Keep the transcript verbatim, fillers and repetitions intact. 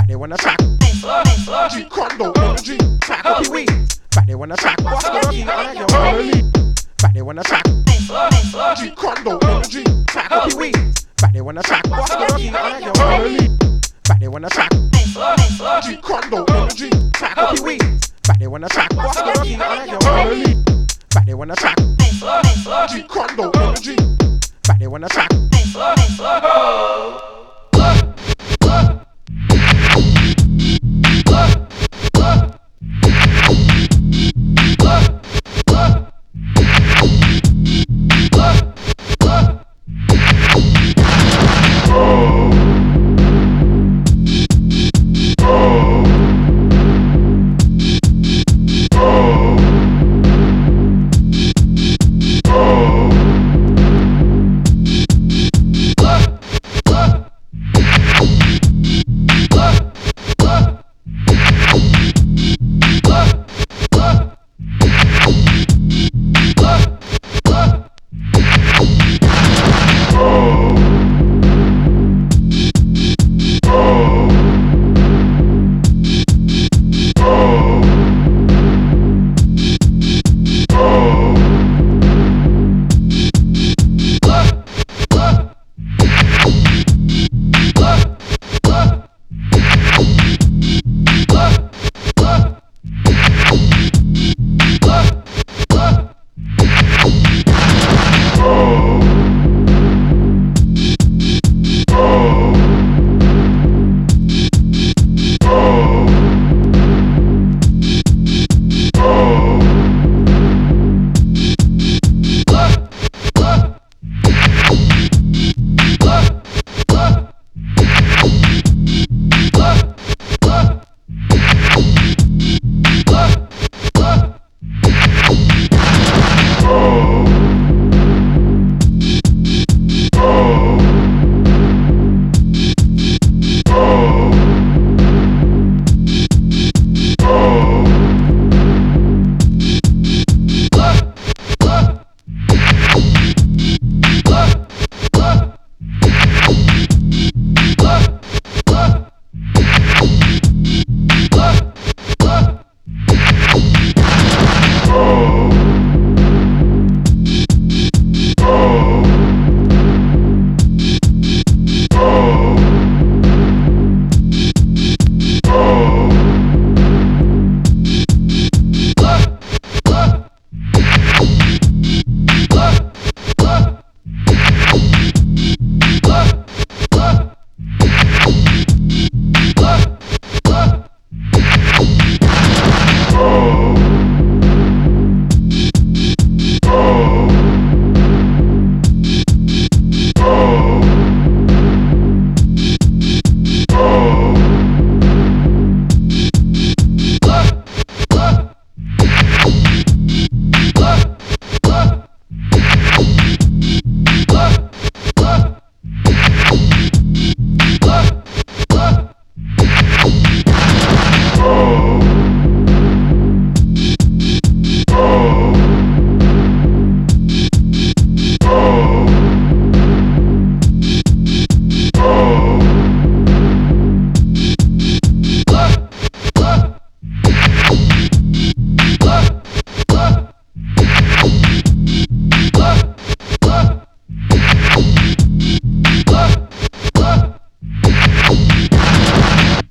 they wanna track. G condo energy, track up your weeds. Fat they wanna track, what's the rocky on your early. Fat they wanna track. G condo energy, track up your weeds. Fat they wanna track, what's the rocky on your early. Fat they wanna track. G condo energy, track up your weeds. Fat they wanna track, what's the rocky on your early. Fat they wanna track. G condo energy, fat they wanna track.